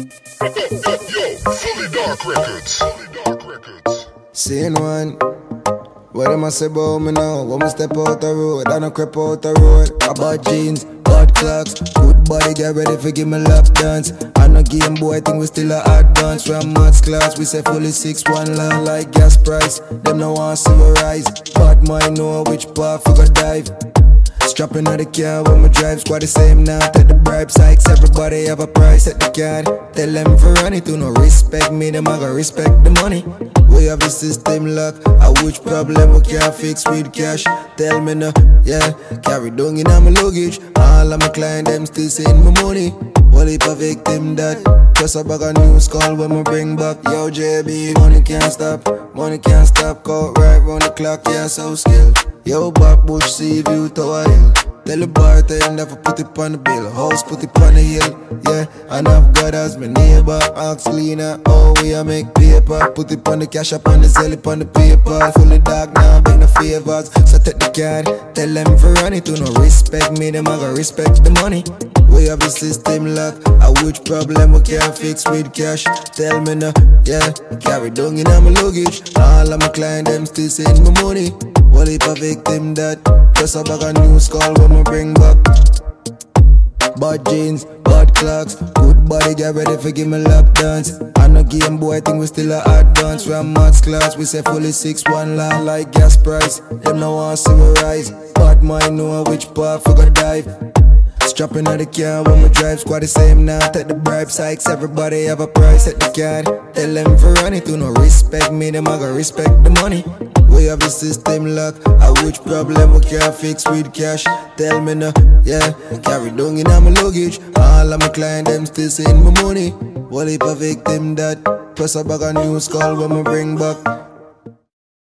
Fully Dark Records. Scene one. What am I say about me now? When I step out the road, and I creep out the road. I bought jeans, bought clocks, good body, get ready for give me lap dance. I no Game Boy, think we still a advance. We are maths class, we say fully 6-1 line like gas price. Them no want see we rise, bad mind know which path we go dive. Strapping out the car when my drive, squad the same now. Take the bribe sykes, everybody have a price at the card. Tell them for run it, to no respect me, them I gotta respect the money. We have a system lock, a which problem we can't fix with cash. Tell me no, yeah, carry down in my luggage. All of my clients, them still send me money. Well, if a victim that, just a bag of news call when we bring back. Yo, JB, money can't stop, call right round the clock, yeah, so skilled. Yo, back bush, see view Tower Hill. Tell the bartender for put it on the bill. House put it on the hill, yeah. And I've got as my neighbor, ask Lena, oh, we a make paper. Put it on the cash up on the zell, up on the paper. Fully dark now, beg no favors. So take the card, tell them for run it, to no respect me, them I gotta respect the money. We have a system lock, a which problem we can't fix with cash. Tell me no, yeah, carry down in my luggage. All of my clients, them still send me money. Well, if a victim that, just a bag of news call when we bring back. Bad jeans, bad clocks, good body, get ready for give me lap dance. I no Game Boy, think we still a advance. We are maths class, we say fully 6-1 line like gas price. Them no want see we rise, bad mind know which path we go dive. Strapping out the car when we drive, squad the same now. Take the bribe sykes, everybody have a price at the card. Tell them for run it, to no respect me, them I gotta respect the money. We have a system lock, a which problem we can't fix with cash. Tell me no, yeah, carry down in my luggage. All of my clients, them still send me money. Well, if a victim that, plus a bag of news call when we bring back.